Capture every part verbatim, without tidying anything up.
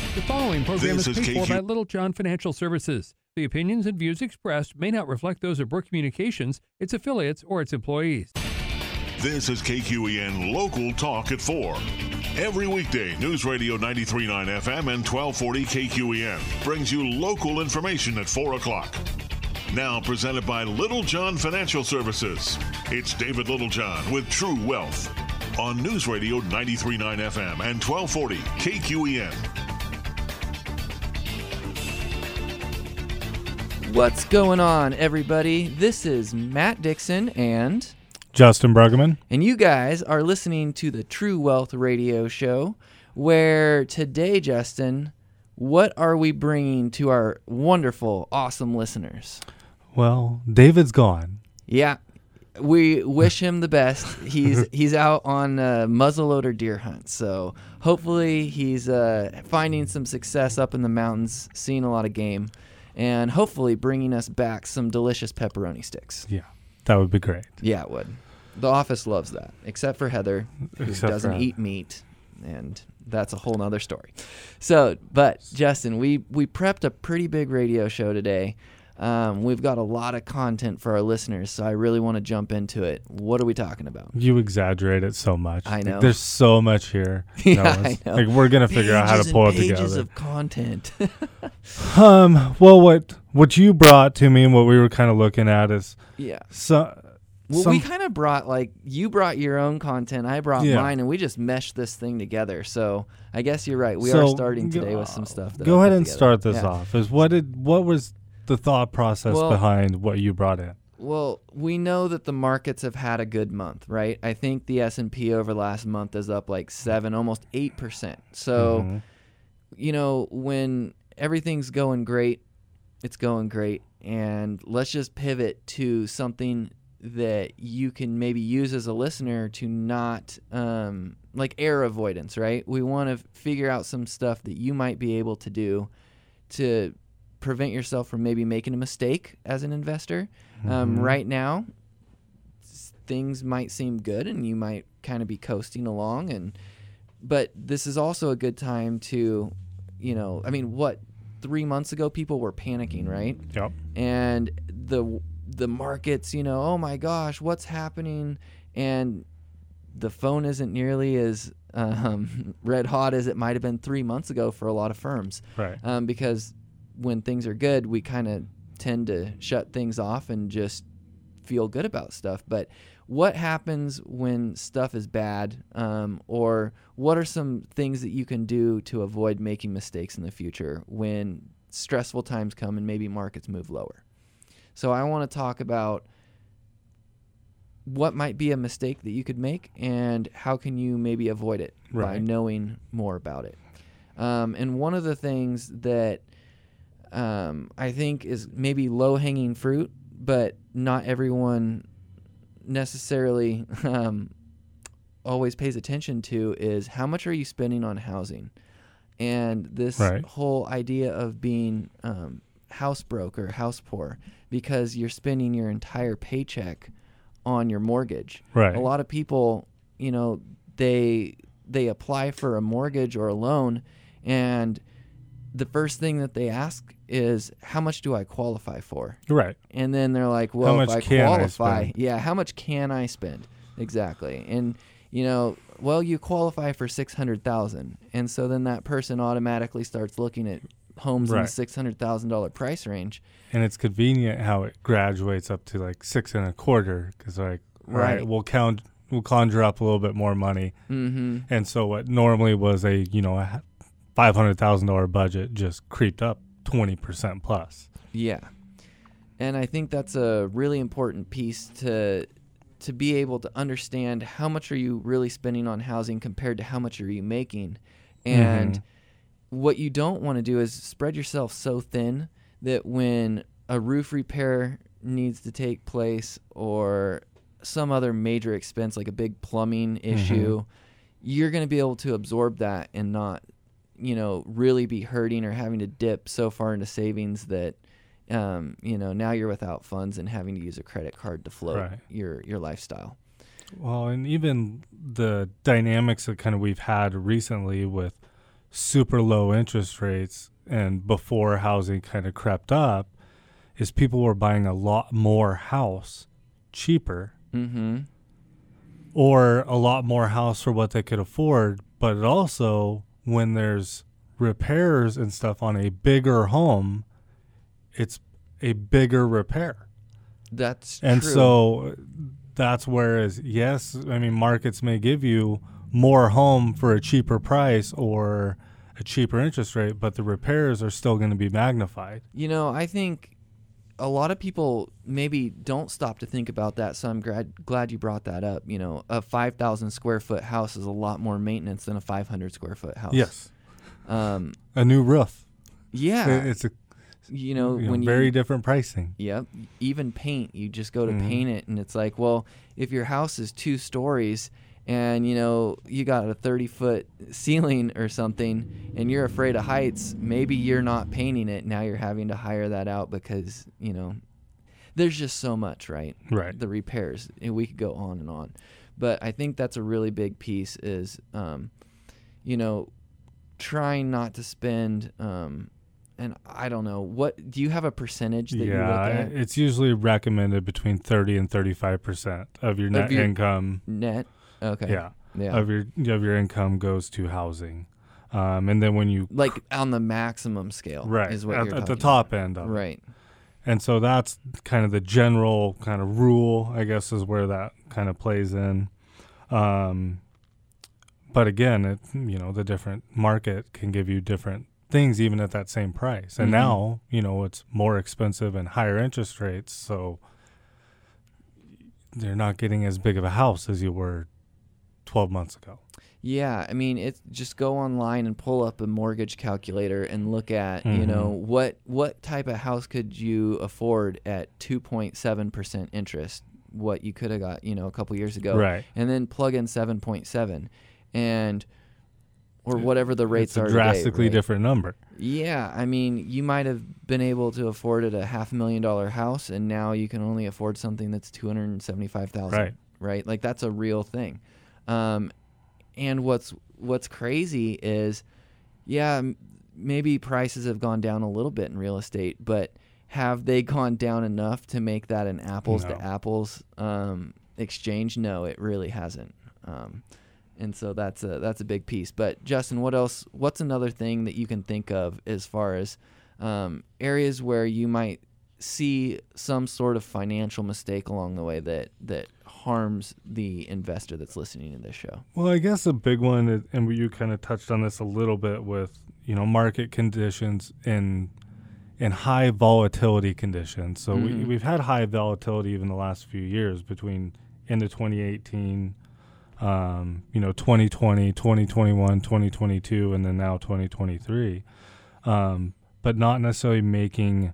The following program This is is paid K for Q. by Little John Financial Services. The opinions and views expressed may not reflect those of Brook Communications, its affiliates, or its employees. This is K Q E N Local Talk at four. Every weekday, News Radio ninety-three point nine F M and twelve forty K Q E N brings you local information at four o'clock. Now presented by Little John Financial Services. It's David Littlejohn with True Wealth on News Radio ninety-three point nine F M and twelve forty K Q E N. What's going on, everybody? This is Matt Dixon and Justin Bruggeman. and you guys are listening to the True Wealth Radio Show, where today, Justin, what are we bringing to our wonderful, awesome listeners? Well, David's gone. Yeah, we wish him the best. He's he's out on a muzzleloader deer hunt, so hopefully he's uh, finding some success up in the mountains, seeing a lot of game, and hopefully bringing us back some delicious pepperoni sticks. Yeah, that would be great. Yeah, it would. The office loves that, except for Heather, who Except for doesn't Heather. eat meat, and that's a whole nother story. So, but Justin, we we prepped a pretty big radio show today. Um, we've got a lot of content for our listeners, so I really want to jump into it. What are we talking about? You exaggerate it so much. I know. Like, there's so much here. Yeah, No, I it's- know. Like we're gonna figure out how Pages to pull and it pages together. of content. Um. Well, what what you brought to me and what we were kind of looking at is Yeah. so. Well, some, we kind of brought, like, you brought your own content, I brought Yeah. mine, and we just meshed this thing together. So I guess you're right. We so are starting today go- with some stuff. That Go I ahead put and together. start this Yeah. off. Is what did what was the thought process Well- behind what you brought in? Well, we know that the markets have had a good month, right? I think the S and P over the last month is up like seven, almost eight percent. So, Mhm. you know, when everything's going great, it's going great. And let's just pivot to something that you can maybe use as a listener to not, um, like error avoidance, right? We want to figure out some stuff that you might be able to do to prevent yourself from maybe making a mistake as an investor. Um, Mhm. right now, s- things might seem good and you might kind of be coasting along, and but this is also a good time to, you know, I mean, what, three months ago people were panicking, right? Yep. And the the markets, you know, oh my gosh, what's happening? And the phone isn't nearly as um, red hot as it might have been three months ago for a lot of firms, Right. um, because when things are good, we kind of tend to shut things off and just feel good about stuff. But what happens when stuff is bad, um, or what are some things that you can do to avoid making mistakes in the future when stressful times come and maybe markets move lower? So I want to talk about what might be a mistake that you could make and how can you maybe avoid it by Right. knowing more about it. Um, and one of the things that um, I think is maybe low-hanging fruit, but not everyone necessarily um, always pays attention to, is how much are you spending on housing? And this Right. whole idea of being um, house broke or house poor because you're spending your entire paycheck on your mortgage. Right. A lot of people, you know, they they apply for a mortgage or a loan, and the first thing that they ask is, how much do I qualify for? Right. And then they're like, well, much if I can I qualify, spend? yeah, how much can I spend? Exactly. And, you know, well, you qualify for six hundred thousand dollars. And so then that person automatically starts looking at homes in Right. the six hundred thousand dollars price range. And it's convenient how it graduates up to like six and a quarter because like Right. right, we'll count we'll conjure up a little bit more money, Mm-hmm. and so what normally was a you know a five hundred thousand dollar budget just creeped up twenty percent plus. Yeah. And I think that's a really important piece to to be able to understand how much are you really spending on housing compared to how much are you making. And Mhm. what you don't want to do is spread yourself so thin that when a roof repair needs to take place or some other major expense like a big plumbing issue, you're going to be able to absorb that and not, you know, really be hurting or having to dip so far into savings that, um, you know, now you're without funds and having to use a credit card to float Right. your, your lifestyle. Well, and even the dynamics that kind of we've had recently with super low interest rates and before housing kind of crept up is people were buying a lot more house cheaper Mm-hmm. or a lot more house for what they could afford. But it also, when there's repairs and stuff on a bigger home, it's a bigger repair. That's And true. so that's whereas, yes, I mean, markets may give you more home for a cheaper price or a cheaper interest rate, but the repairs are still going to be magnified. You know, I think a lot of people maybe don't stop to think about that, so I'm glad, glad you brought that up. You know, a five thousand square foot house is a lot more maintenance than a five hundred square foot house. Yes. Um, A new roof. yeah. It- It's a you know, you know, when very you, different pricing. Yep. Even paint, you just go to Mhm. paint it, and it's like, well, if your house is two stories and, you know, you got a thirty-foot ceiling or something and you're afraid of heights, maybe you're not painting it. Now you're having to hire that out because, you know, there's just so much, right? Right. The repairs. And we could go on and on. But I think that's a really big piece is, um, you know, trying not to spend um, – and I don't know, what do you have a percentage that you look Yeah, at? it's usually recommended between thirty and thirty-five percent of your net your- income. Net? Okay. Yeah, Yeah. of your of your income goes to housing, um, and then when you Like on the maximum scale. right Is what at, you're at the talking top about. end of it. Right. And so that's kind of the general kind of rule, I guess, is where that kind of plays in. Um, but again, it you know the different market can give you different things even at that same price. And Mhm. now, you know, it's more expensive and higher interest rates, so they're not getting as big of a house as you were twelve months ago. Yeah, I mean, it's just go online and pull up a mortgage calculator and look at, you know, Mhm. what what type of house could you afford at two point seven percent interest, what you could have got, you know, a couple years ago. Right. And then plug in seven point seven and or whatever the rates It's a are drastically today, right? different number. Yeah, I mean, you might have been able to afford it a half a million dollar house, and now you can only afford something that's two hundred and seventy five thousand. Right. Right, like that's a real thing. Um, and what's what's crazy is, yeah, m- maybe prices have gone down a little bit in real estate, but have they gone down enough to make that an apples No. to apples um, exchange? No, it really hasn't. Um, And so that's a that's a big piece. But Justin, what else? What's another thing that you can think of as far as um, areas where you might see some sort of financial mistake along the way that that harms the investor that's listening to this show? Well, I guess a big one, is, and you kind of touched on this a little bit with, you know, market conditions in in high volatility conditions. So Mhm. we, we've had high volatility even the last few years between end of twenty eighteen, um, you know, twenty twenty, twenty twenty-one, twenty twenty-two, and then now twenty twenty-three. Um, but not necessarily making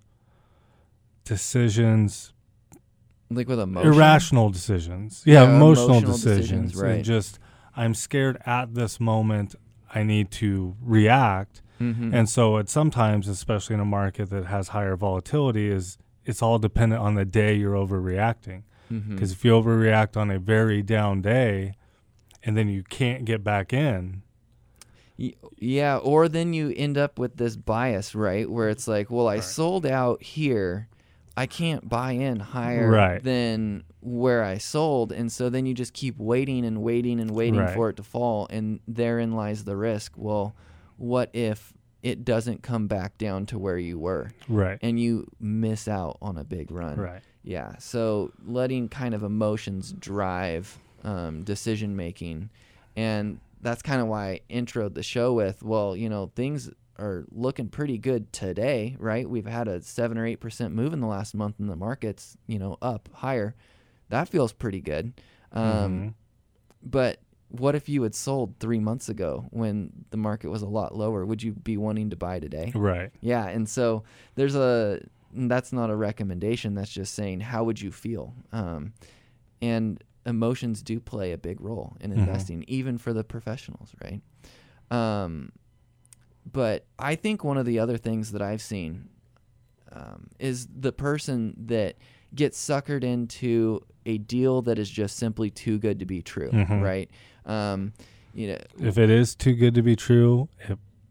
decisions, Like with emotion? irrational decisions. Yeah, Yeah, emotional, emotional decisions. decisions, right. And just, I'm scared at this moment. I need to react. Mhm. And so it sometimes, especially in a market that has higher volatility, is it's all dependent on the day you're overreacting. Mhm. Because if you overreact on a very down day and then you can't get back in, Y- Yeah, or then you end up with this bias, right? Where it's like, well, I Right. sold out here. I can't buy in higher Right. than where I sold. And so then you just keep waiting and waiting and waiting Right. for it to fall. And therein lies the risk. Well, what if it doesn't come back down to where you were right, and you miss out on a big run? right, Yeah, so letting kind of emotions drive um, decision making, and that's kind of why I introed the show with, well, you know, things are looking pretty good today, right? We've had a seven or eight percent move in the last month in the markets, you know, up higher. That feels pretty good. Um, Mhm. But what if you had sold three months ago when the market was a lot lower? Would you be wanting to buy today? right, Yeah, and so there's a that's not a recommendation. That's just saying how would you feel, um, and emotions do play a big role in Mhm. investing, even for the professionals, right? Um, but I think one of the other things that I've seen um, is the person that gets suckered into a deal that is just simply too good to be true, Mhm. right? Um, you know, If it is too good to be true, it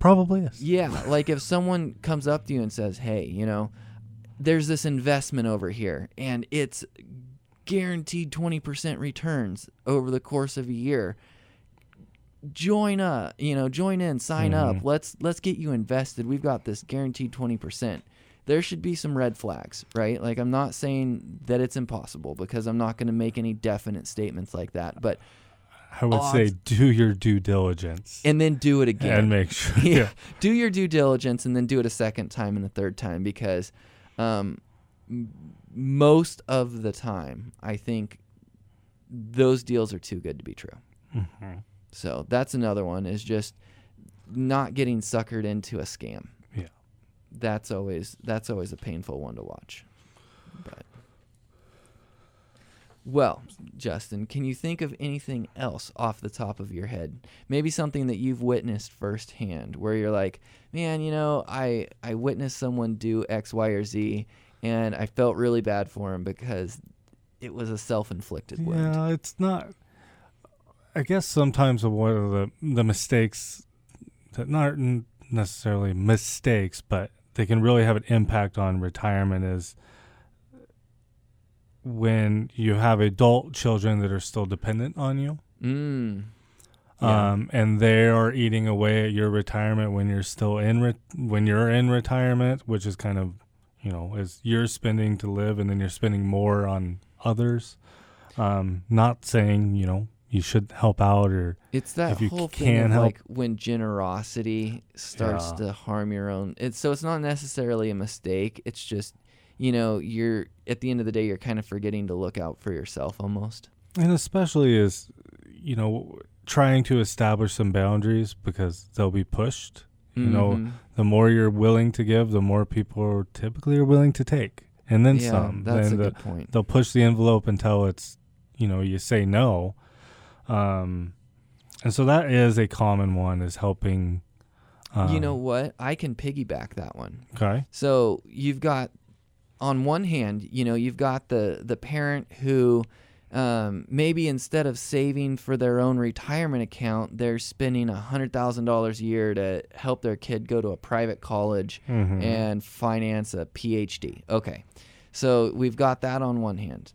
probably is. Yeah, like if someone comes up to you and says, hey, you know, there's this investment over here, and it's guaranteed twenty percent returns over the course of a year. Join up, you know, join in, sign Mhm. up. Let's let's get you invested. We've got this guaranteed twenty percent. There should be some red flags, right? Like, I'm not saying that it's impossible, because I'm not going to make any definite statements like that. But I would say odds- do your due diligence and then do it again. and make sure. yeah. Yeah. Do your due diligence and then do it a second time and a third time, because um, m- most of the time, I think those deals are too good to be true. Mhm. So that's another one, is just not getting suckered into a scam. Yeah. That's always that's always a painful one to watch. But well, Justin, can you think of anything else off the top of your head? Maybe something that you've witnessed firsthand, where you're like, man, you know, I I witnessed someone do X, Y, or Z, and I felt really bad for him because it was a self-inflicted wound. Yeah, it's not. I guess sometimes one of the the mistakes that not necessarily mistakes, but they can really have an impact on retirement is when you have adult children that are still dependent on you. Mm. Yeah. Um, and they are eating away at your retirement when you're still in re- when you're in retirement, which is kind of, you know, is you're spending to live, and then you're spending more on others. Um, not saying, you know, you should help out, or It's that if you whole can thing of help- like when generosity starts Yeah. to harm your own. It's so it's not necessarily a mistake. It's just, you know, you're at the end of the day, you're kind of forgetting to look out for yourself almost. and especially is, you know, trying to establish some boundaries, because they'll be pushed. You know, Mhm. the more you're willing to give, the more people are typically are willing to take, and then yeah, some. that's then a the, good point. they'll push the envelope until it's, you know, you say no. Um, and so that is a common one, is helping. Um, You know what? I can piggyback that one. Okay. So you've got, on one hand, you know, you've got the the parent who um, maybe instead of saving for their own retirement account, they're spending one hundred thousand dollars a year to help their kid go to a private college Mhm. and finance a P H D. Okay, so we've got that on one hand.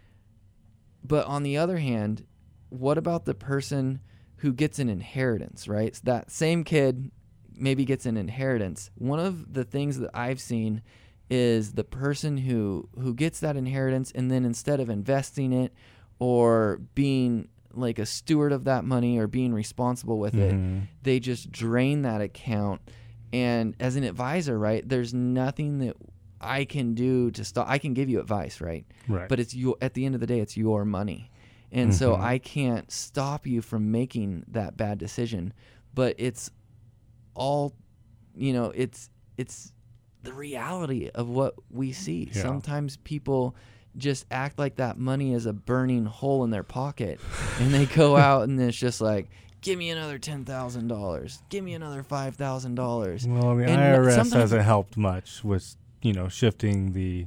But on the other hand, what about the person who gets an inheritance, right? So that same kid maybe gets an inheritance. One of the things that I've seen is the person who who gets that inheritance, and then instead of investing it or being like a steward of that money or being responsible with it, Mhm. they just drain that account. And as an advisor, right, there's nothing that I can do to stop. I can give you advice, right? Right. But it's your, at the end of the day, it's your money. And so Mhm. I can't stop you from making that bad decision, but it's all, you know, it's it's the reality of what we see. Yeah. Sometimes people just act like that money is a burning hole in their pocket, and they go out and it's just like, give me another ten thousand dollars, give me another five thousand dollars. Well, the And I R S sometimes- hasn't helped much with, you know, shifting the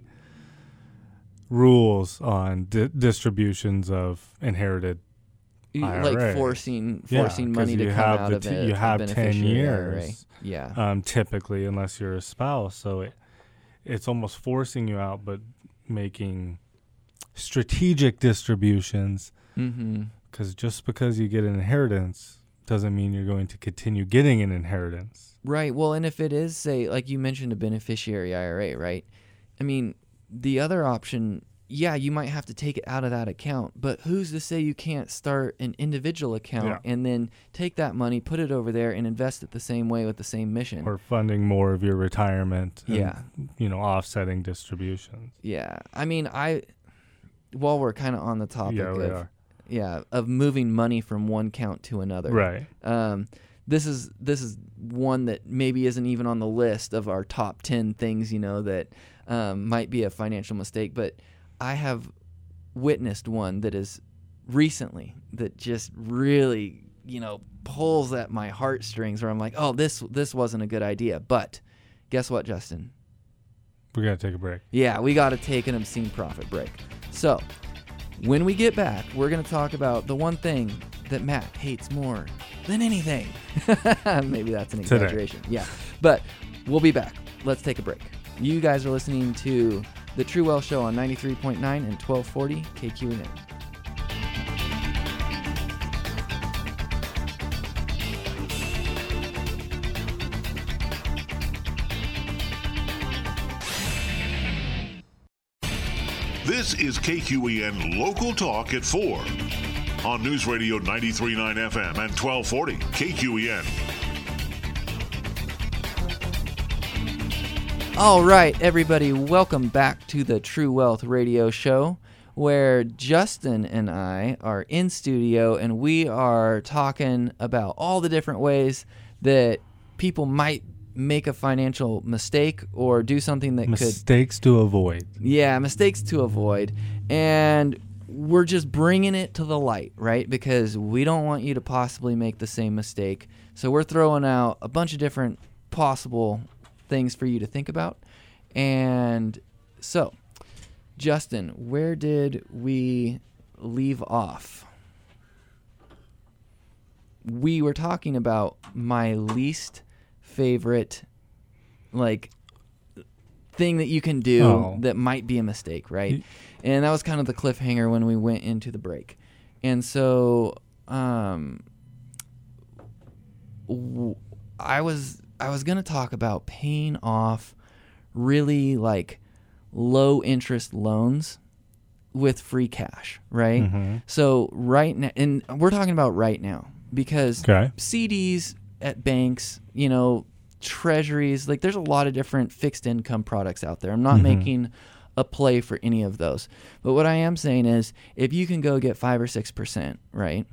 rules on di- distributions of inherited You- I R like A. forcing Yeah, forcing 'cause money to you come have out the of t- a, you a have ten beneficiary I R A. years. Yeah. um, typically, unless you're a spouse. So it, it's almost forcing you out, but making strategic distributions, Mm-hmm. because just because you get an inheritance doesn't mean you're going to continue getting an inheritance. Right. Well, and if it is, say, like you mentioned, a beneficiary I R A, right? I mean, the other option, yeah, you might have to take it out of that account, but who's to say you can't start an individual account Yeah. and then take that money, put it over there, and invest it the same way with the same mission? Or funding more of your retirement. And, Yeah. you know, offsetting distributions. Yeah. I mean, I, while we're kind of on the topic Yeah, we of, are. yeah, of moving money from one account to another. Right. Um, this is this is one that maybe isn't even on the list of our top ten things, you know, that um, might be a financial mistake. But I have witnessed one that is recently that just really, you know, pulls at my heartstrings, where I'm like, oh, this this wasn't a good idea. But guess what, Justin? We got to take a break. Yeah, we got to take an obscene profit break. So when we get back, we're going to talk about the one thing that Matt hates more than anything. Maybe that's an Today. exaggeration. Yeah. But we'll be back. Let's take a break. You guys are listening to The True Wealth Show on ninety-three point nine and twelve forty K Q E N. This is K Q E N Local Talk at four on News Radio ninety-three point nine F M and twelve forty K Q E N. All right, everybody, welcome back to the True Wealth Radio Show, where Justin and I are in studio and we are talking about all the different ways that people might make a financial mistake or do something that could... Mistakes to avoid. Yeah, mistakes to avoid. And we're just bringing it to the light, right? Because we don't want you to possibly make the same mistake. So we're throwing out a bunch of different possible things for you to think about. And so, Justin, where did we leave off? We were talking about my least favorite, like, thing that you can do Oh. that might be a mistake, right? And that was kind of the cliffhanger when we went into the break. And so, um, w- I was I was gonna talk about paying off really like low interest loans with free cash, right? Mm-hmm. So right now, and we're talking about right now because Okay. C Ds at banks, you know, treasuries, like there's a lot of different fixed income products out there. I'm not Mhm. making a play for any of those. But what I am saying is if you can go get five or six percent, right,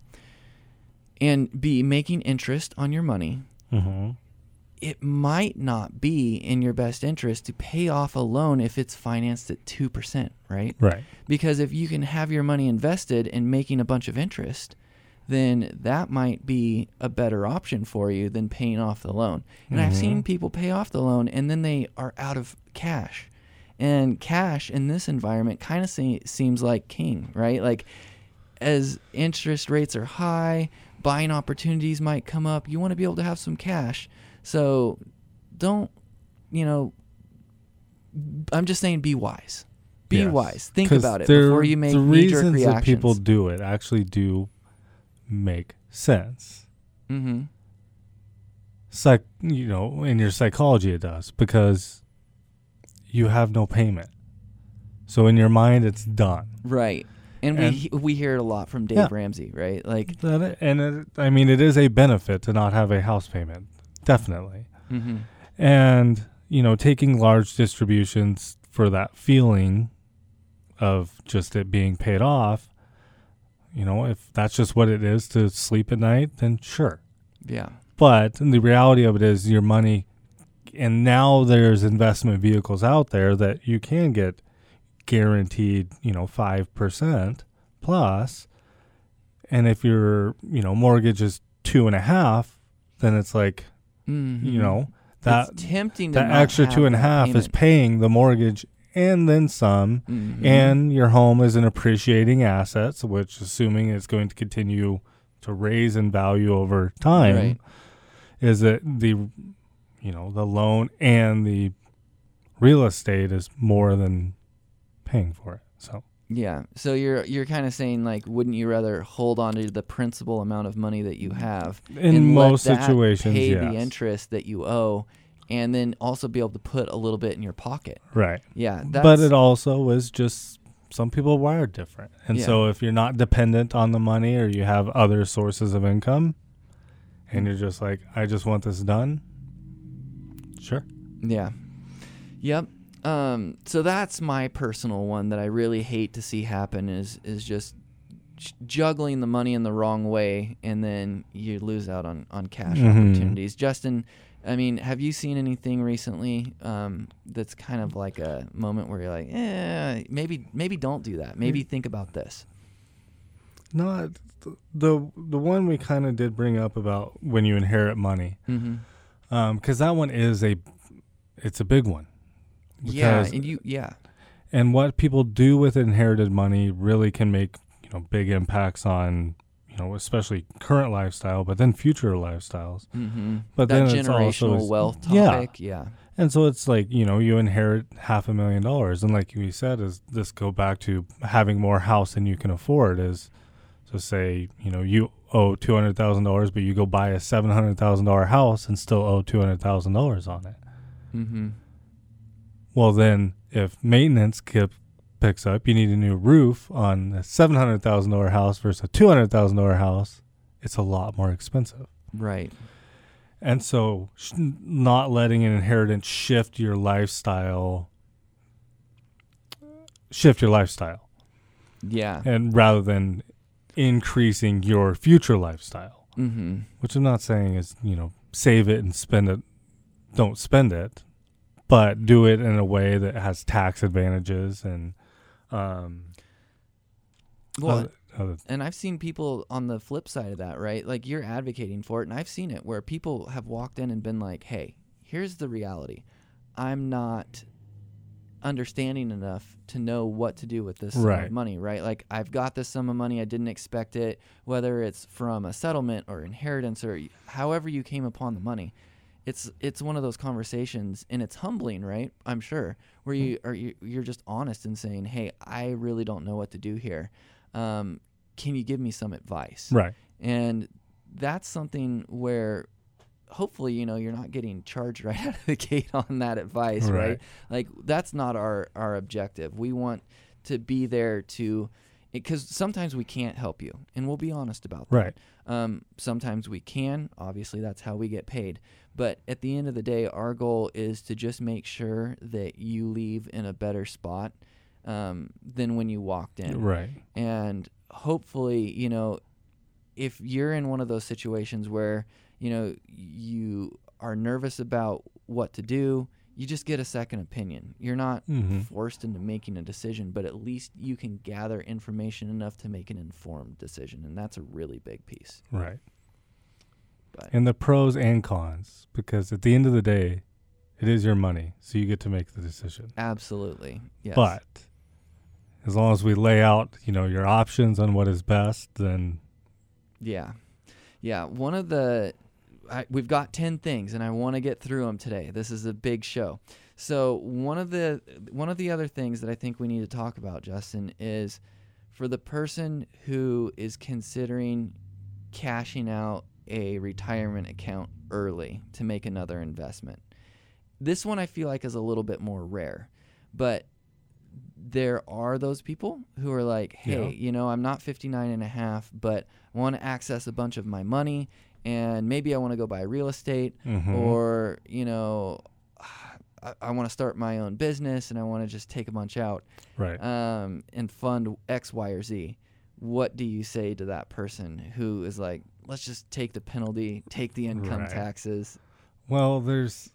and be making interest on your money, Mm-hmm. it might not be in your best interest to pay off a loan if it's financed at two percent, right? Right. Because if you can have your money invested and making a bunch of interest, then that might be a better option for you than paying off the loan. And I've seen people pay off the loan and then they are out of cash. And cash in this environment kind of se- seems like king, right? Like as interest rates are high, buying opportunities might come up. You want to be able to have some cash. So don't, you know, I'm just saying be wise. Be Yes. wise. Think 'Cause about it there- before you make the knee-jerk reasons reactions. that people do it actually do make sense. Mm-hmm. Psych, you know, in your psychology it does because you have no payment. So in your mind it's done. Right. And, And- we he- we hear it a lot from Dave Yeah. Ramsey, right? Like, That it, and it, I mean it is a benefit to not have a house payment. Definitely. mm-hmm. And, you know, taking large distributions for that feeling of just it being paid off, you know, if that's just what it is to sleep at night, then sure. Yeah. But the reality of it is your money, and now there's investment vehicles out there that you can get guaranteed, you know, five percent plus. And if your, you know, mortgage is two and a half, then it's like, Mm-hmm. you know, that it's tempting to that not extra have two and a that half is payment. paying the mortgage and then some. Mhm. And your home is an appreciating asset, which, assuming it's going to continue to raise in value over time, Right. is that the, you know, the loan and the real estate is more than paying for it. So Yeah. So you're you're kind of saying like, wouldn't you rather hold on to the principal amount of money that you have in and most let that situations, pay yes. the interest that you owe, and then also be able to put a little bit in your pocket? Right. Yeah. That's, But it also is just some people are wired different. And Yeah. so if you're not dependent on the money or you have other sources of income and you're just like, I just want this done, sure. Yeah. Yep. Um, so that's my personal one that I really hate to see happen is is just j- juggling the money in the wrong way, and then you lose out on, on cash Mhm. opportunities. Justin, I mean, have you seen anything recently um, that's kind of like a moment where you're like, eh, maybe maybe don't do that. Maybe think about this. No, th- the the one we kind of did bring up about when you inherit money, Mm-hmm. because that one is a, it's a big one. Yeah, Because- and you yeah. And what people do with inherited money really can make, you know, big impacts on, you know, especially current lifestyle, but then future lifestyles. Mm-hmm. But that then it's generational also, wealth yeah. topic, yeah. And so it's like, you know, you inherit half a million dollars. And like we said, is this go back to having more house than you can afford is, so say, you know, you owe two hundred thousand dollars, but you go buy a seven hundred thousand dollars house and still owe two hundred thousand dollars on it. Mm-hmm. Well, then if maintenance keep, picks up, you need a new roof on a seven hundred thousand dollars house versus a two hundred thousand dollars house. It's a lot more expensive. Right. And so sh- not letting an inheritance shift your lifestyle, shift your lifestyle. Yeah. And rather than increasing your future lifestyle, Mm-hmm. which I'm not saying is, you know, save it and spend it, don't spend it, but do it in a way that has tax advantages and, um, Well, other, other and I've seen people on the flip side of that, right? Like you're advocating for it, and I've seen it where people have walked in and been like, hey, here's the reality. I'm not understanding enough to know what to do with this sum Right. of money, right? Like I've got this sum of money, I didn't expect it, whether it's from a settlement or inheritance or however you came upon the money. It's it's one of those conversations, and it's humbling, right? I'm sure, where you are you, you're just honest and saying, hey, I really don't know what to do here. Um, can you give me some advice? right. And that's something where hopefully, you know, you're not getting charged right out of the gate on that advice, right? Right. Like that's not our, our objective. We want to be there to, because sometimes we can't help you, and we'll be honest about that. Right. Um, sometimes we can, obviously that's how we get paid. But at the end of the day, our goal is to just make sure that you leave in a better spot um, than when you walked in. Right. And hopefully, you know, if you're in one of those situations where, you know, you are nervous about what to do, you just get a second opinion. You're not Mhm. forced into making a decision, but at least you can gather information enough to make an informed decision. And that's a really big piece. Right. But And the pros and cons, because at the end of the day, it is your money, so you get to make the decision. absolutely. Yes. But as long as we lay out, you know, your options on what is best, then Yeah. Yeah. One of the, I, we've got ten things and I want to get through them today. This is a big show. So one of the, one of the other things that I think we need to talk about, Justin, is for the person who is considering cashing out a retirement account early to make another investment. This one I feel like is a little bit more rare, but there are those people who are like, hey, Yeah. you know, I'm not fifty-nine and a half, but I want to access a bunch of my money, and maybe I want to go buy real estate, Mhm. or, you know, I, I want to start my own business and I want to just take a bunch out right. um, and fund X, Y, or Z. What do you say to that person who is like, let's just take the penalty, take the income Right. taxes? Well, there's.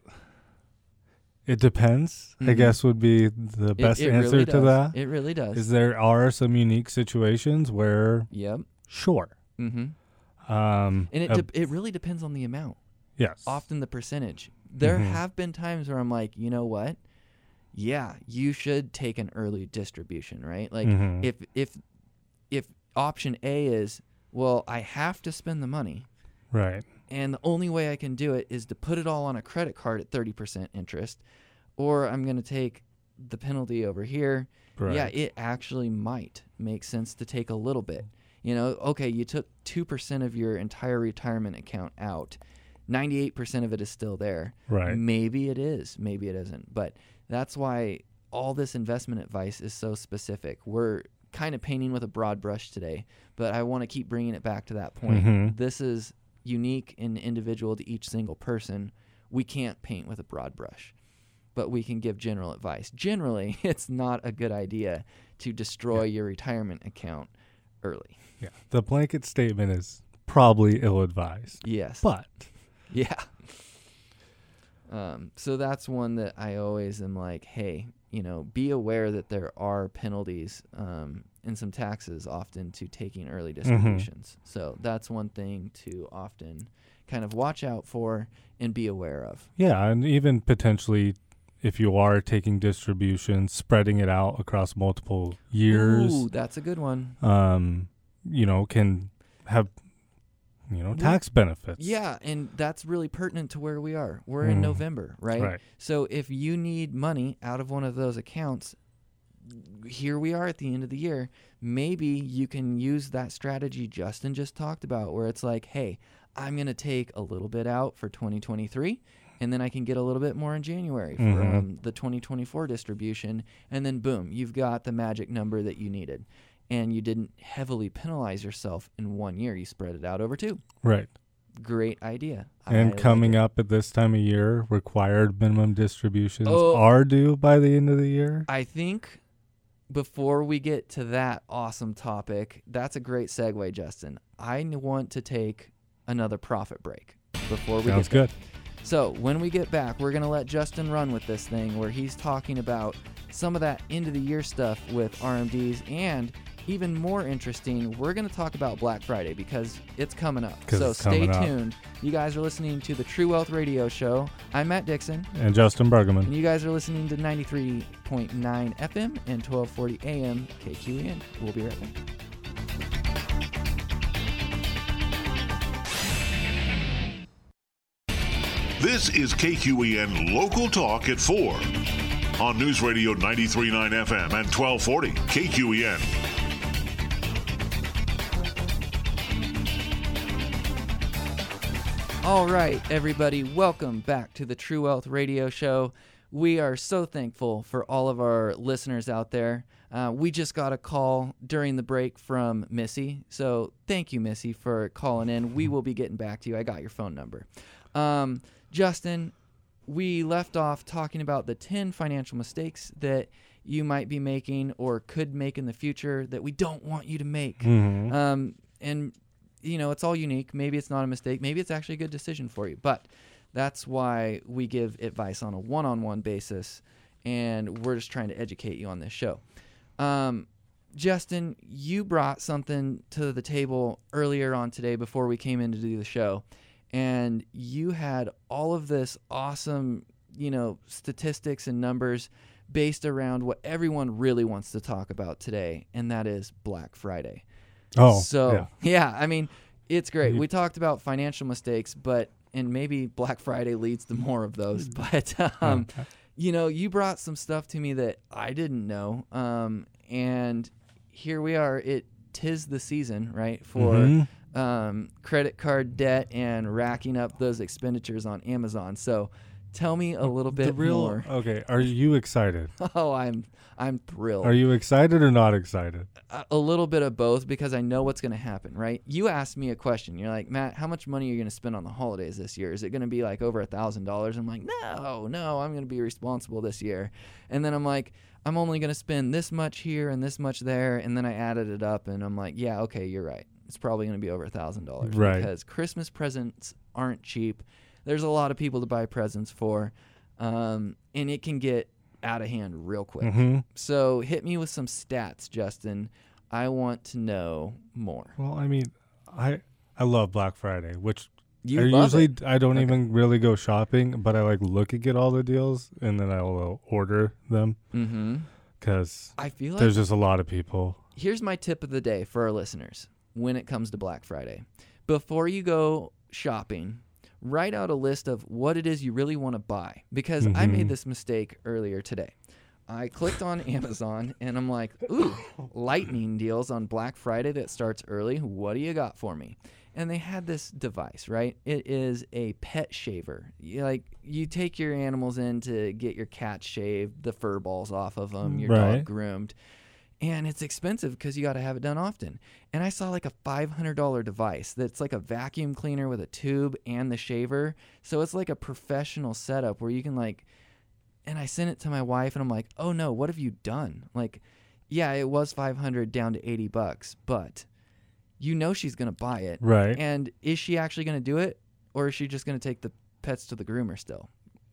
It depends, I Mhm. guess, would be the It- best it answer really to does. that. It really does. Is there are some unique situations where, Yep. sure. Mm-hmm. Um, And it uh, de- it really depends on the amount. yes. Often the percentage. There Mhm. have been times where I'm like, you know what? Yeah, you should take an early distribution, right? Like Mhm. if if if option A is, well, I have to spend the money, Right. and the only way I can do it is to put it all on a credit card at thirty percent interest, or I'm going to take the penalty over here. Right. Yeah, it actually might make sense to take a little bit. You know, okay, you took two percent of your entire retirement account out. ninety-eight percent of it is still there. Right. Maybe it is, maybe it isn't. But that's why all this investment advice is so specific. We're kind of painting with a broad brush today, but I want to keep bringing it back to that point. Mhm. This is unique and individual to each single person. We can't paint with a broad brush, but we can give general advice. Generally, it's not a good idea to destroy your retirement account early. Yeah. The blanket statement is probably ill-advised, Yes. but Yeah. Um, so that's one that I always am like, hey, you know, be aware that there are penalties um, and some taxes often to taking early distributions. So that's one thing to often kind of watch out for and be aware of. yeah, and even potentially, if you are taking distributions, spreading it out across multiple years, Ooh, that's a good one. um, you know, can have, you know, tax benefits. Yeah, and that's really pertinent to where we are. We're in Mm. November, right? Right. So if you need money out of one of those accounts, here we are at the end of the year. Maybe you can use that strategy Justin just talked about, where it's like, hey, I'm going to take a little bit out for twenty twenty-three, and then I can get a little bit more in January Mhm. from the twenty twenty-four distribution, and then boom, you've got the magic number that you needed. And you didn't heavily penalize yourself in one year. You spread it out over two. Right. Great idea. And I coming like it. up at this time of year, required minimum distributions Oh. are due by the end of the year. I think before we get to that awesome topic, that's a great segue, Justin. I n- want to take another profit break before we Sounds get there. good. So when we get back, we're going to let Justin run with this thing where he's talking about some of that end of the year stuff with R M Ds, and even more interesting, we're going to talk about Black Friday because it's coming up. 'Cause So it's stay coming up. tuned. You guys are listening to the True Wealth Radio Show. I'm Matt Dixon, And Justin Bergman. and you guys are listening to ninety-three point nine F M and twelve forty A M K Q E N. We'll be right back. This is K Q E N Local Talk at four on News Radio ninety-three point nine F M and twelve forty K Q E N. All right, everybody, welcome back to the True Wealth Radio Show. We are so thankful for all of our listeners out there. Uh, we just got a call during the break from Missy, so thank you, Missy, for calling in. We will be getting back to you. I got your phone number. Um, Justin, we left off talking about the ten financial mistakes that you might be making or could make in the future that we don't want you to make. Mhm. Um, and you know, it's all unique. Maybe it's not a mistake. Maybe it's actually a good decision for you. But that's why we give advice on a one-on-one basis, and we're just trying to educate you on this show. Um, Justin, you brought something to the table earlier on today before we came in to do the show, and you had all of this awesome, you know, statistics and numbers based around what everyone really wants to talk about today, and that is Black Friday. Oh, so yeah. yeah, I mean, it's great. You- We talked about financial mistakes, but and maybe Black Friday leads to more of those. But um, you know, you brought some stuff to me that I didn't know, um, and here we are. It tis the season, right, for Mhm. um, credit card debt and racking up those expenditures on Amazon. So tell me a little The bit real, more. Okay, are you excited? Oh, I'm I'm thrilled. Are you excited or not excited? A- a little bit of both, because I know what's going to happen, right? You asked me a question. You're like, Matt, how much money are you going to spend on the holidays this year? Is it going to be like over a thousand dollars? I'm like, no, no, I'm going to be responsible this year. And then I'm like, I'm only going to spend this much here and this much there. And then I added it up, and I'm like, yeah, okay, you're right. It's probably going to be over a thousand dollars, Right. because Christmas presents aren't cheap. There's a lot of people to buy presents for, um, and it can get out of hand real quick. hmm So hit me with some stats, Justin. I want to know more. Well, I mean, I I love Black Friday, which You I love usually it. I don't Okay. even really go shopping, but I like look and get all the deals, and then I'll uh, order them Mm-hmm. because I feel like there's just a lot of people. here's my tip of the day for our listeners when it comes to Black Friday. Before you go shopping, write out a list of what it is you really want to buy, because I made Mhm. this mistake earlier today. I clicked on Amazon and I'm like, ooh, lightning deals on Black Friday that starts early. What do you got for me? And they had this device, right? It is a pet shaver. You, like, you take your animals in to get your cat shaved, the fur balls off of them, your Right. dog groomed. And it's expensive because you got to have it done often. And I saw like a five hundred dollars device that's like a vacuum cleaner with a tube and the shaver. So it's like a professional setup where you can like, and I sent it to my wife and I'm like, oh no, what have you done? Like, yeah, it was five hundred down to eighty bucks, but you know she's going to buy it. Right. And is she actually going to do it, or is she just going to take the pets to the groomer still?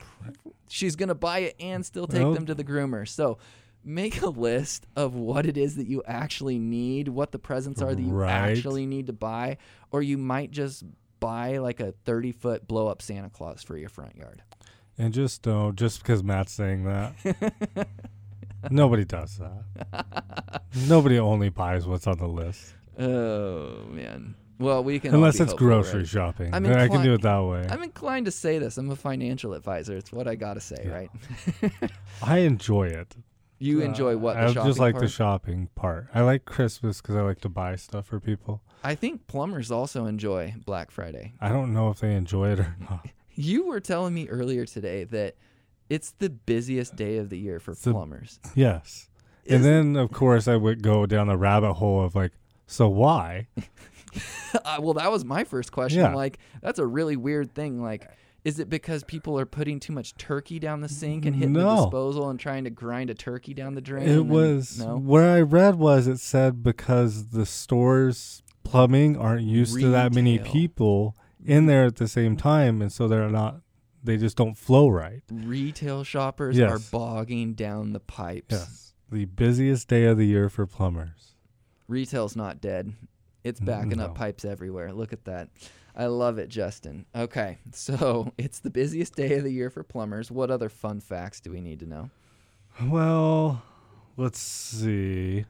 She's going to buy it and still take Well- them to the groomer. So make a list of what it is that you actually need, what the presents are that you Right. actually need to buy, or you might just buy like a thirty foot blow up Santa Claus for your front yard. And just don't, just because Matt's saying that, nobody does that. Nobody only buys what's on the list. Oh man. Well, we can Unless all be it's hopeful, grocery right? shopping. I'm Then I can incli- do it that way. I'm inclined to say this. I'm a financial advisor. It's what I got to say, Yeah. right? I enjoy it. You Uh, enjoy what? The I shopping just like part? the shopping part. I like Christmas because I like to buy stuff for people. I think plumbers also enjoy Black Friday. I don't know if they enjoy it or not. You were telling me earlier today that it's the busiest day of the year for It's the- plumbers. Yes. Is And it? then, of course, I would go down the rabbit hole of like, so why? uh, well, that was my first question. Yeah. Like, that's a really weird thing. Like, is it because people are putting too much turkey down the sink and hitting the No. disposal and trying to grind a turkey down the drain? It and then- was no. where I read was it said because the store's plumbing aren't used to that many Retail. people in there at the same time, and so they're not. They just don't flow right. Retail shoppers Yes. are bogging down the pipes. Yes, the busiest day of the year for plumbers. Retail's not dead. It's Mm, backing no. up pipes everywhere. Look at that. I love it, Justin. Okay, so it's the busiest day of the year for plumbers. What other fun facts do we need to know? Well, let's see.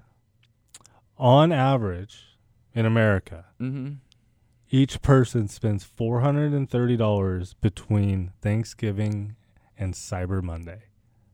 On average, in America, Mm-hmm. each person spends four hundred and thirty dollars between Thanksgiving and Cyber Monday.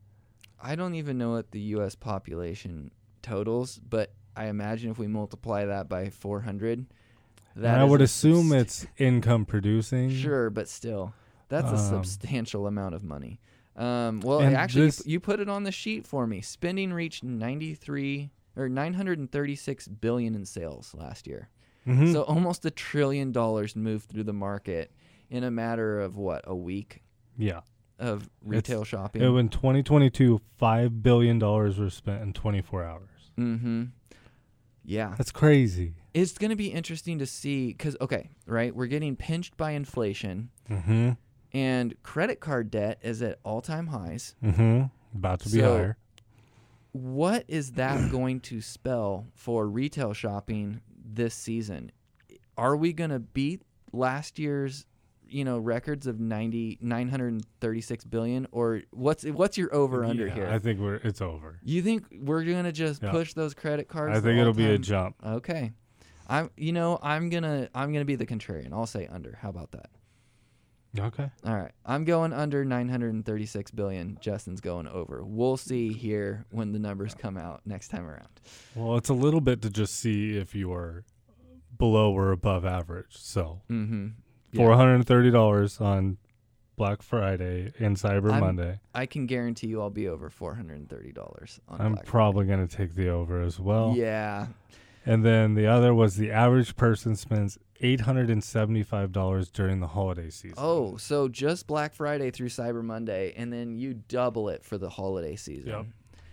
I don't even know what the U S population totals, but I imagine if we multiply that by four hundred, that And I is would a assume subst- it's income producing. sure, but still, that's a Um, substantial amount of money. Um, well, and actually, you this- p- you put it on the sheet for me. Spending reached ninety-three or nine hundred thirty-six billion in sales last year. Mhm. So almost a trillion dollars moved through the market in a matter of what, a week yeah. of retail shopping. It, in twenty twenty-two, five billion dollars were spent in twenty-four hours. Mm-hmm. Yeah. That's crazy. It's going to be interesting to see because, okay, right, we're getting pinched by inflation Mm-hmm. and credit card debt is at all-time highs. Mm-hmm. About to be So- higher. What is that going to spell for retail shopping this season? Are we going to beat last year's, you know, records of ninety nine hundred thirty-six billion, or what's what's your over under Yeah, here? I think we're it's over. You think we're going to just Yeah. push those credit cards? I the think it'll be a all-time- jump. Okay. I'm you know, I'm going to I'm going to be the contrarian. I'll say under. How about that? Okay. All right. I'm going under nine hundred thirty-six billion. Justin's going over. We'll see here when the numbers come out next time around. Well, it's a little bit to just see if you are below or above average. So Mhm. Yeah. four hundred and thirty dollars on Black Friday and Cyber I'm- Monday. I can guarantee you I'll be over four hundred thirty dollars on I'm Black probably going to take the over as well. Friday. Yeah. And then the other was the average person spends eight hundred seventy-five dollars during the holiday season. Oh, so just Black Friday through Cyber Monday, and then you double it for the holiday season. Yep.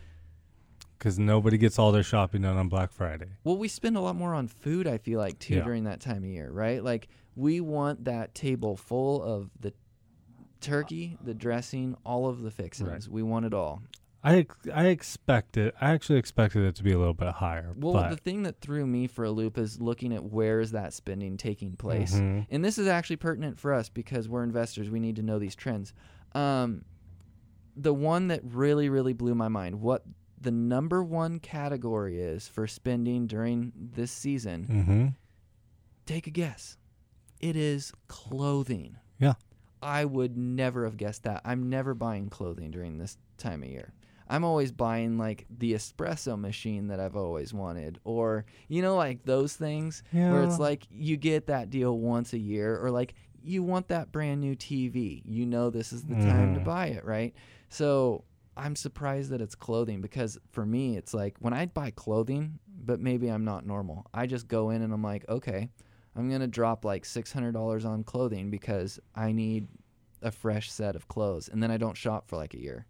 Because nobody gets all their shopping done on Black Friday. Well, we spend a lot more on food, I feel like, too, Yeah. during that time of year, right? Like, we want that table full of the turkey, the dressing, all of the fixings. Right. We want it all. I ex- I expected I actually expected it to be a little bit higher. Well, but the thing that threw me for a loop is looking at where is that spending taking place. Mhm. And this is actually pertinent for us because we're investors. We need to know these trends. Um, the one that really, really blew my mind, what the number one category is for spending during this season, Mhm. take a guess. It is clothing. Yeah. I would never have guessed that. I'm never buying clothing during this time of year. I'm always buying like the espresso machine that I've always wanted, or you know, like those things where it's Yeah. like you get that deal once a year, or like you want that brand new T V. You know, this is the time to Mhm. buy it, right? So I'm surprised that it's clothing because for me, it's like when I buy clothing, but maybe I'm not normal. I just go in and I'm like, okay, I'm gonna drop like six hundred dollars on clothing because I need a fresh set of clothes, and then I don't shop for like a year.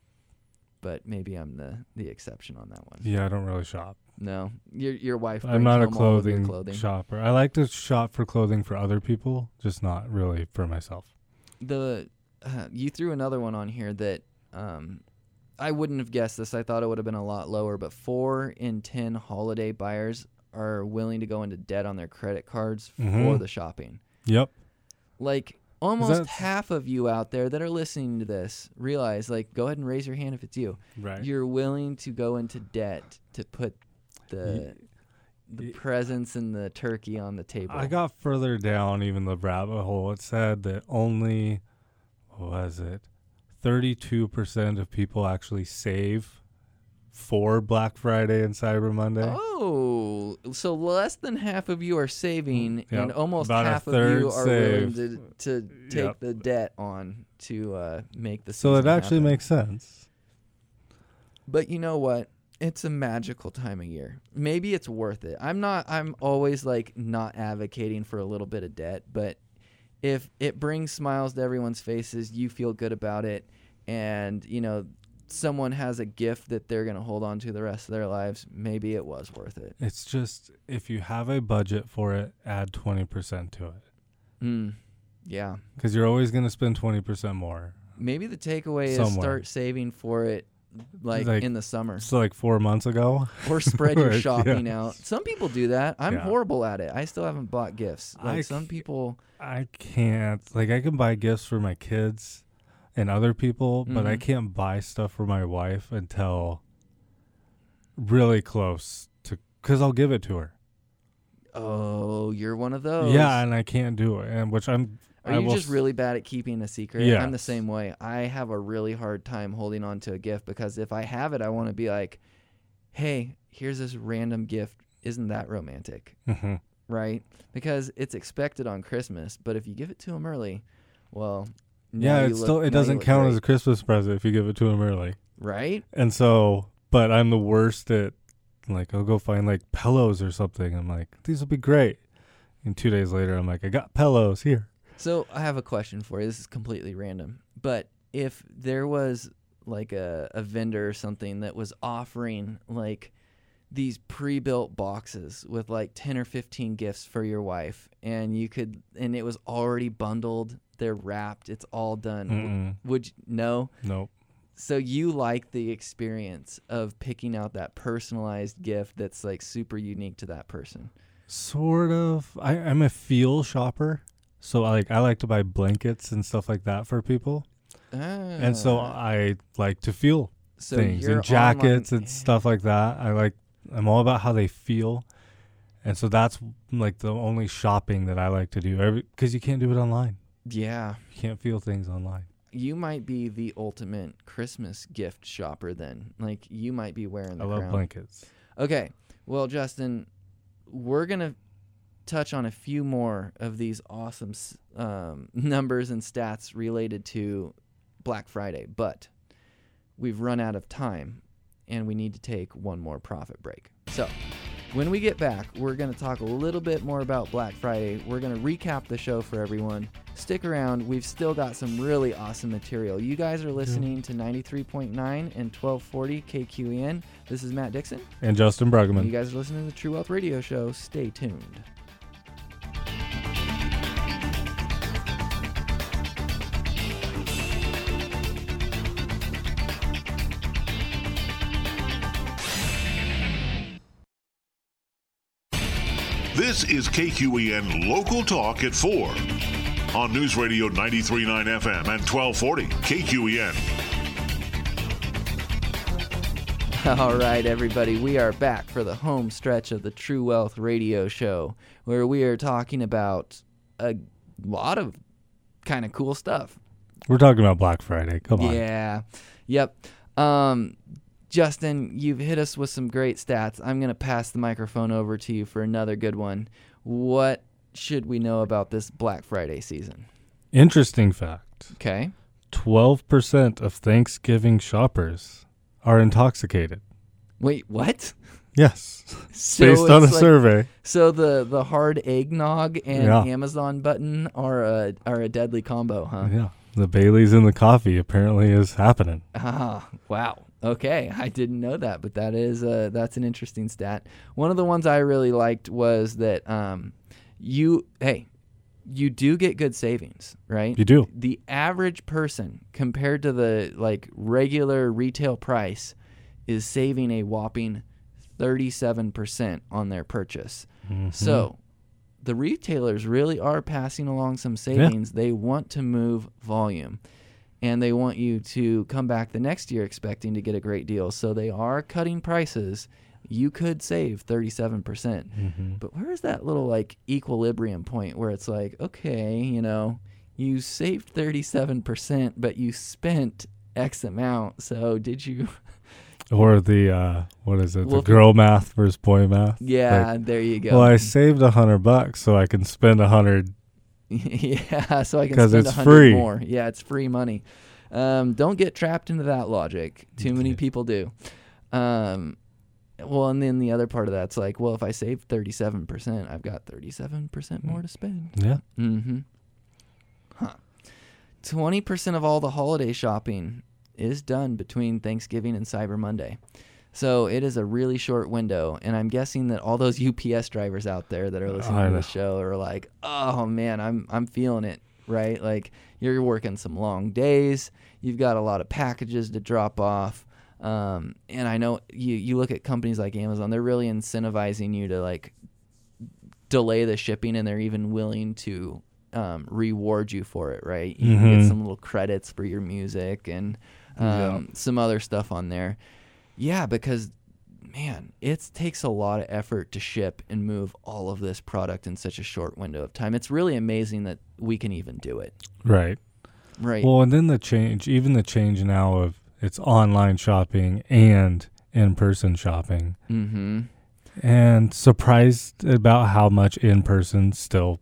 But maybe I'm the, the exception on that one. Yeah, I don't really shop. No, your your wife. I'm brings not a home all of your clothing, clothing. shopper. I like to shop for clothing for other people, just not really for myself. The uh, you threw another one on here that um, I wouldn't have guessed this. I thought it would have been a lot lower, but four in ten holiday buyers are willing to go into debt on their credit cards for Mhm. the shopping. Yep. Like almost that- half of you out there that are listening to this realize, like, go ahead and raise your hand if it's you. Right. You're willing to go into debt to put the the presents and the turkey on the table. I got further down even the rabbit hole. It said that only, what was it, thirty-two percent of people actually save for Black Friday and Cyber Monday. Oh, so less than half of you are saving, Yep. and almost About a half of third you are willing saved. to, to take Yep. the debt on to uh, make the So it season actually happen. makes sense. But you know what? It's a magical time of year. Maybe it's worth it. I'm not, I'm always like not advocating for a little bit of debt, but if it brings smiles to everyone's faces, you feel good about it, and, you know, someone has a gift that they're going to hold on to the rest of their lives, maybe it was worth it. It's just, if you have a budget for it, add twenty percent to it. Mm, yeah. Because you're always going to spend twenty percent more. Maybe the takeaway is Somewhere. start saving for it like, Like- in the summer, So like four months ago. or spread your Right, shopping yeah. out. Some people do that. I'm Yeah. horrible at it. I still haven't bought gifts. Like I some c- people, I can't, like I can buy gifts for my kids and other people, but I Mhm. can't buy stuff for my wife until really close to, because I'll give it to her. oh, you're one of those. Yeah, and I can't do it, and which I'm. Are I you will just s- really bad at keeping a secret? Yes. I'm the same way. I have a really hard time holding on to a gift because if I have it, I want to be like, hey, here's this random gift. Isn't that romantic? Mhm. Right? Because it's expected on Christmas, but if you give it to them early, well, now Yeah, you it's look- still now it you doesn't look count as great, a Christmas present if you give it to him early. right? And so, but I'm the worst at, like, I'll go find like pillows or something. I'm like, these will be great. And two days later, I'm like, I got pillows here. So I have a question for you. This is completely random, but if there was like a, a vendor or something that was offering like these pre-built boxes with like ten or fifteen gifts for your wife, and you could, and it was already bundled, they're wrapped, it's all done. Mm-mm. Would you, no? Nope. So you like the experience of picking out that personalized gift that's like super unique to that person. Sort of. I, I'm a feel shopper. So I like I like to buy blankets and stuff like that for people. And so Ah. I like to feel So things you're and jackets online- and stuff like that. I like I'm all about how they feel. And so that's like the only shopping that I like to do, every because you can't do it online. Yeah. You can't feel things online. You might be the ultimate Christmas gift shopper then. Like, you might be wearing the I love crown. blankets. Okay. Well, Justin, we're going to touch on a few more of these awesome s- um, numbers and stats related to Black Friday, but we've run out of time, and we need to take one more profit break. So when we get back, we're going to talk a little bit more about Black Friday. We're going to recap the show for everyone. Stick around. We've still got some really awesome material. You guys are listening to ninety-three point nine and twelve forty K Q E N. This is Matt Dixon. And Justin You Bruggeman. guys are listening to the True Wealth Radio Show. Stay tuned. This is K Q E N Local Talk at four on News Radio ninety-three point nine F M and twelve forty K Q E N. All right, everybody, we are back for the home stretch of the True Wealth Radio Show, where we are talking about a lot of kind of cool stuff. We're talking about Black Friday. Come on. Yeah. Yep. Um, Justin, you've hit us with some great stats. I'm going to pass the microphone over to you for another good one. What should we know about this Black Friday season? Interesting fact. Okay. twelve percent of Thanksgiving shoppers are intoxicated. Wait, what? Yes. So Based on a it's like- survey. So the, the hard eggnog and Yeah. Amazon button are a, are a deadly combo, huh? Yeah. The Bailey's in the coffee apparently is happening. Ah, wow. Okay, I didn't know that, but that is uh, that's an interesting stat. One of the ones I really liked was that um, you hey, you do get good savings, right? You do. The average person compared to the like regular retail price is saving a whopping thirty-seven percent on their purchase. Mhm. So the retailers really are passing along some savings. They want to move volume, and they want you to come back the next year expecting to get a great deal. So they are cutting prices you could save thirty-seven percent. Mm-hmm. But where is that little like equilibrium point where it's like, okay, you know, you saved thirty-seven percent, but you spent X amount. So did you? Or the, uh, what is it, Well, the girl math versus boy math? Yeah, Like, there you go. well, I saved a hundred bucks so I can spend a hundred. Yeah, so I can 'Cause spend it's a hundred free. more. Yeah, it's free money. Um, don't get trapped into that logic. Too many Okay. people do. Um, well, and then the other part of that's like, well, if I save thirty-seven percent, I've got thirty-seven percent more to spend. Yeah. Mm-hmm. Huh. twenty percent of all the holiday shopping is done between Thanksgiving and Cyber Monday. So it is a really short window, and I'm guessing that all those U P S drivers out there that are listening I to know. the show are like, "Oh man, I'm I'm feeling it." Right? Like you're working some long days, you've got a lot of packages to drop off, um, and I know you you look at companies like Amazon, they're really incentivizing you to like delay the shipping, and they're even willing to um, reward you for it. Right? You can Mhm. get some little credits for your music and um, Yeah. some other stuff on there. Yeah, because man, it takes a lot of effort to ship and move all of this product in such a short window of time. It's really amazing that we can even do it. Right. Right. Well, and then the change, even the change now of it's online shopping and in-person shopping. Mm-hmm. And surprised about how much in-person still,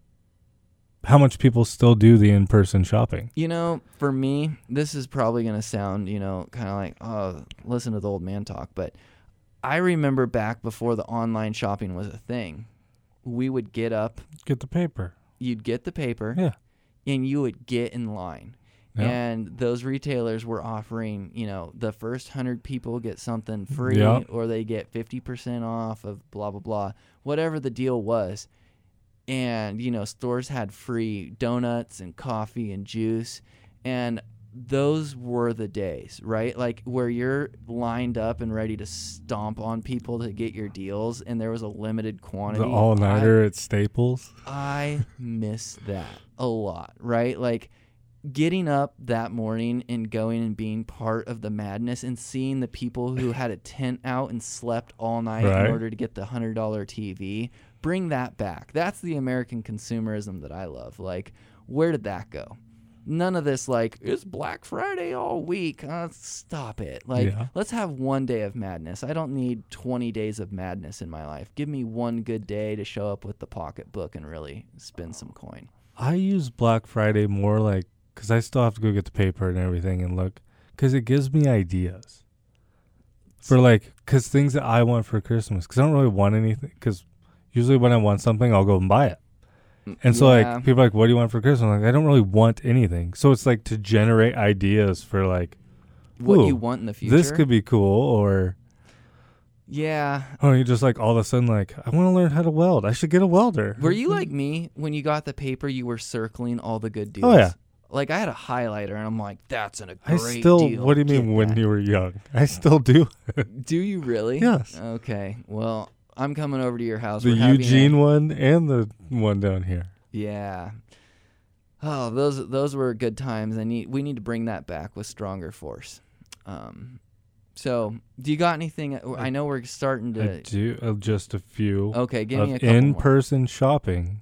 how much people still do the in-person shopping. You know, for me, this is probably going to sound, you know, kind of like, oh, listen to the old man talk. But I remember back before the online shopping was a thing, we would get up, Get the paper. you'd get the paper, Yeah. and you would get in line. Yeah. And those retailers were offering, you know, the first hundred people get something free, Yeah. or they get fifty percent off of blah, blah, blah, whatever the deal was. And, you know, stores had free donuts and coffee and juice. And those were the days, right? Like where you're lined up and ready to stomp on people to get your deals, and there was a limited quantity. The all-nighter at Staples. I miss that a lot, right? Like getting up that morning and going and being part of the madness and seeing the people who had a tent out and slept all night Right. in order to get the one hundred dollars T V. Bring that back. That's the American consumerism that I love. Like, where did that go? None of this, like, it's Black Friday all week. Uh, stop it. Like, Yeah. let's have one day of madness. I don't need twenty days of madness in my life. Give me one good day to show up with the pocketbook and really spend some coin. I use Black Friday more like, because I still have to go get the paper and everything and look, because it gives me ideas. For like, because things that I want for Christmas, because I don't really want anything, because usually when I want something, I'll go and buy it. And so Yeah. like, people are like, what do you want for Christmas? I'm like, I don't really want anything. So it's like to generate ideas for like, What ooh, you want in the future. this could be cool, or, Yeah. or you just like all of a sudden like, I want to learn how to weld. I should get a welder. Were you like me when you got the paper? You were circling all the good deals. Oh, yeah. Like I had a highlighter, and I'm like, "That's a great I still, deal. what do you mean Get when that." you were young? I still do. Do you really? Yes. Okay. Well, I'm coming over to your house. The We're having a- Eugene one and the one down here. Yeah. Oh, those those were good times. I need we need to bring that back with stronger force. Um, so do you got anything? I know we're starting I to. do uh, just a few Okay, give me a of couple more. in-person shopping.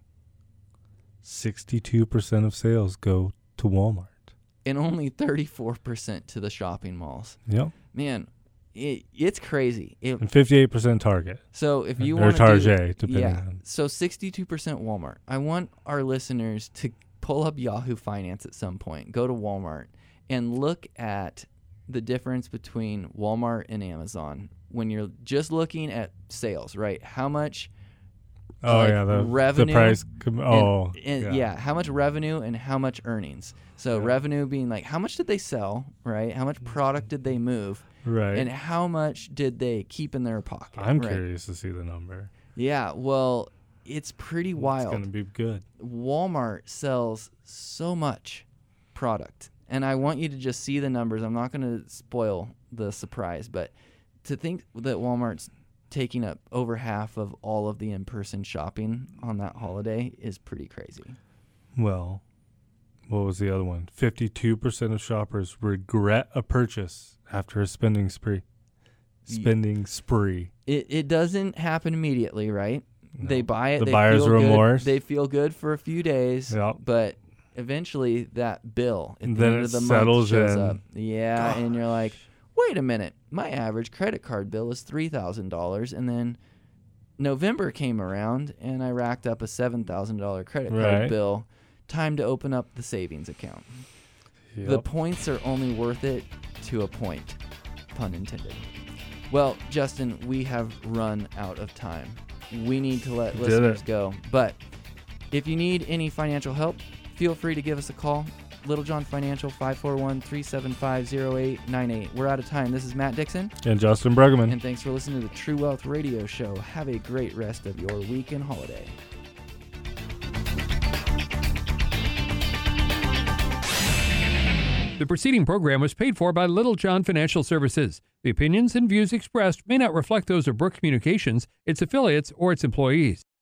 Sixty-two percent of sales go to Walmart. And only thirty-four percent to the shopping malls. Yep, Man, it, it's crazy. It, and fifty-eight percent Target so if you or want to Target, do, depending yeah. on. So sixty-two percent Walmart. I want our listeners to pull up Yahoo Finance at some point. Go to Walmart and look at the difference between Walmart and Amazon when you're just looking at sales, right? How much Oh like yeah, the revenue the price. Com- and- oh and, yeah. yeah. how much revenue and how much earnings. So Yeah. revenue being like how much did they sell, right? How much product did they move, right. and how much did they keep in their pocket? I'm right? curious to see the number. Yeah, well, it's pretty It's wild. gonna be good. Walmart sells so much product, and I want you to just see the numbers. I'm not going to spoil the surprise, but to think that Walmart's taking up over half of all of the in-person shopping on that holiday is pretty crazy. Well, what was the other one? Fifty-two percent of shoppers regret a purchase after a spending spree. Ye- Spending spree. it, it doesn't happen immediately, right? No. They buy it. The they buyer's feel remorse. Good, they feel good for a few days, Yep. but eventually that bill at the Then end it of the settles month shows in. up. Yeah, and you're like, wait a minute, my average credit card bill is three thousand dollars, and then November came around, and I racked up a seven thousand dollars credit card Right. bill. Time to open up the savings account. Yep. The points are only worth it to a point, pun intended. Well, Justin, we have run out of time. We need to let Did listeners it. go. But if you need any financial help, feel free to give us a call. Little John Financial, five four one, three seven five, zero eight nine eight. We're out of time. This is Matt Dixon, And Justin Bruggeman. and thanks for listening to the True Wealth Radio Show. Have a great rest of your week and holiday. The preceding program was paid for by Little John Financial Services. The opinions and views expressed may not reflect those of Brook Communications, its affiliates, or its employees.